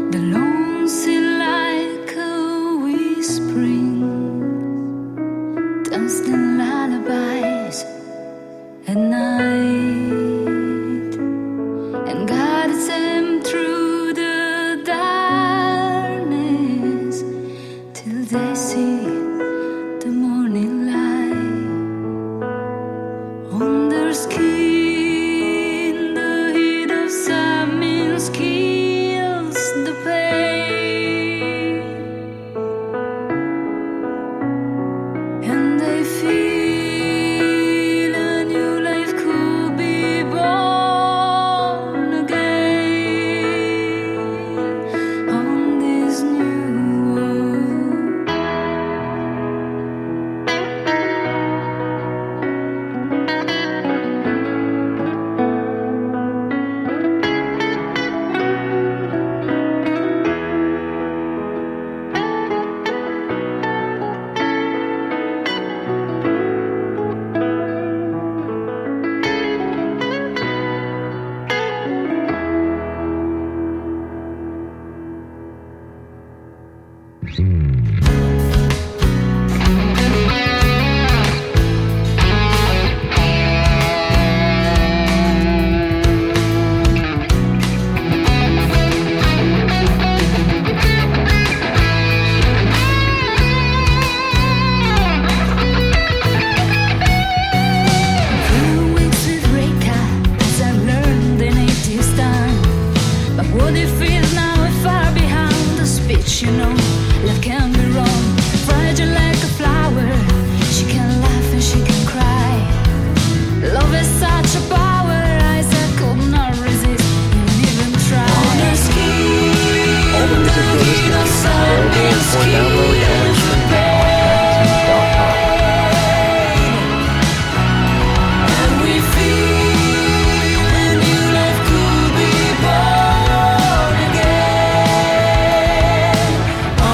The lonesy like a whispering, dancing lullabies at night, and guides them through the darkness till they see the morning light on their skin. The heat of summer kills the pain, and they feel a new life could be born again on this new world. What if it's now far behind the speech, you know, love can be wrong, fragile like a flower. She can laugh and she can cry. Love is such a power, eyes that could not resist, even try. On her skin, All the music you're listening to is available for download and streaming on iTunes.com. And we feel a new life could be born again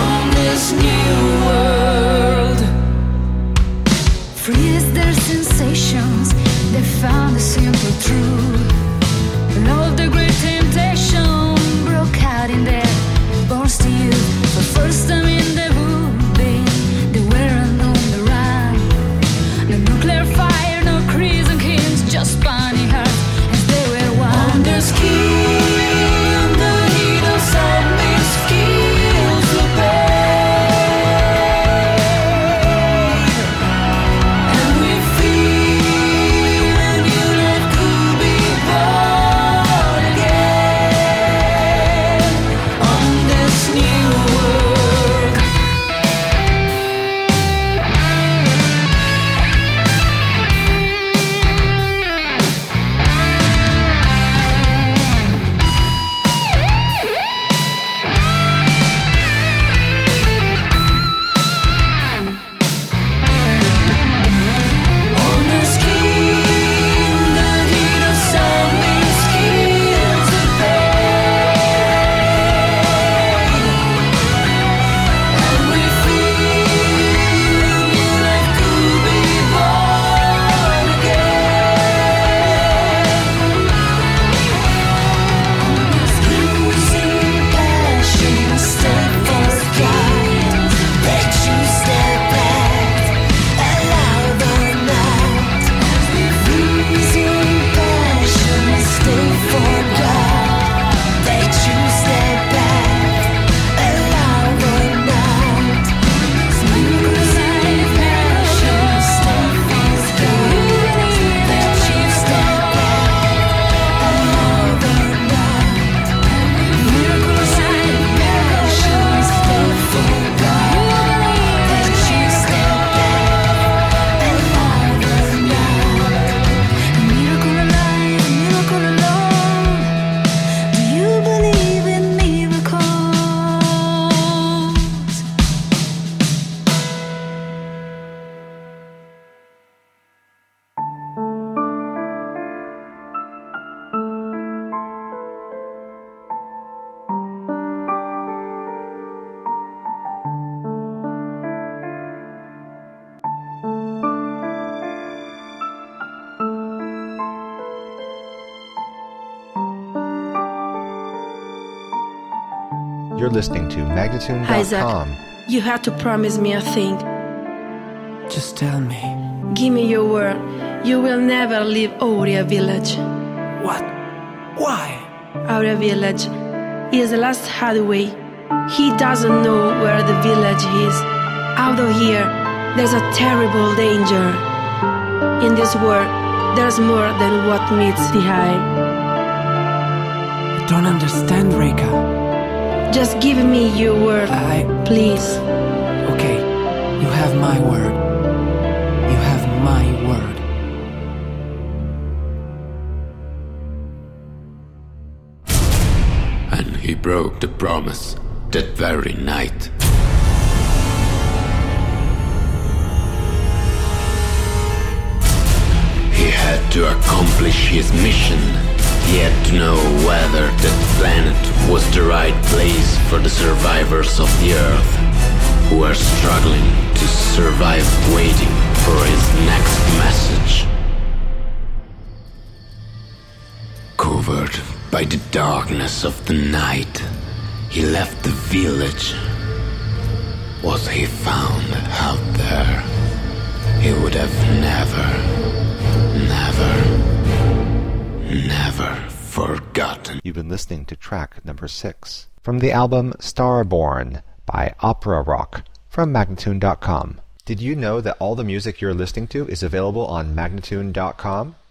You're listening to Magnatune.com. Isaac, you have to promise me a thing. Just tell me. Give me your word. You will never leave Aurea village. What? Why? Aurea village is the last hideaway. He doesn't know where the village is. Out of here, there's a terrible danger. In this world, there's more than what meets the eye. I don't understand, Rika. Just give me your word, please. Okay, you have my word. You have my word. And he broke the promise that very night. He had to accomplish his mission. He had to know whether that planet was the right place for the survivors of the Earth, who are struggling to survive waiting for his next message. Covered by the darkness of the night, he left the village. What he found out there, he would have never forgotten. You've been listening to track number 6 from the album Starborn by Opera Rock from Magnatune.com. Did you know that all the music you're listening to is available on Magnatune.com?